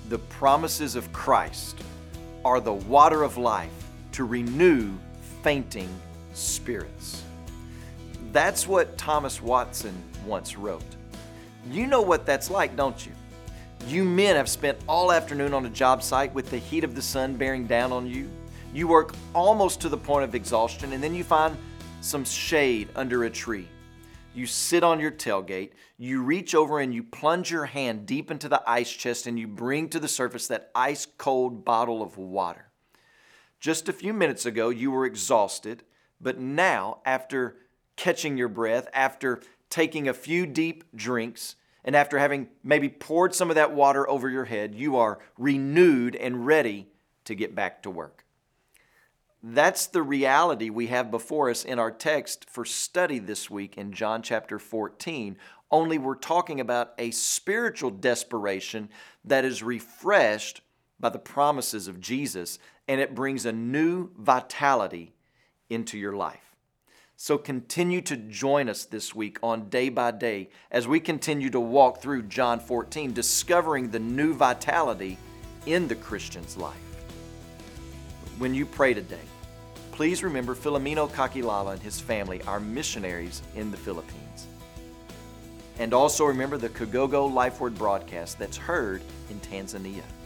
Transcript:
The promises of Christ are the water of life to renew fainting spirits. That's what Thomas Watson once wrote. You know what that's like, don't you? You men have spent all afternoon on a job site with the heat of the sun bearing down on you. You work almost to the point of exhaustion, and then you find some shade under a tree. You sit on your tailgate, you reach over and you plunge your hand deep into the ice chest and you bring to the surface that ice-cold bottle of water. Just a few minutes ago, you were exhausted, but now, after catching your breath, after taking a few deep drinks, and after having maybe poured some of that water over your head, you are renewed and ready to get back to work. That's the reality we have before us in our text for study this week in John chapter 14, only we're talking about a spiritual desperation that is refreshed by the promises of Jesus, and it brings a new vitality into your life. So continue to join us this week on Day by Day as we continue to walk through John 14, discovering the new vitality in the Christian's life. When you pray today, please remember Filomeno Kakilala and his family, our missionaries in the Philippines. And also remember the Kagogo Life Word broadcast that's heard in Tanzania.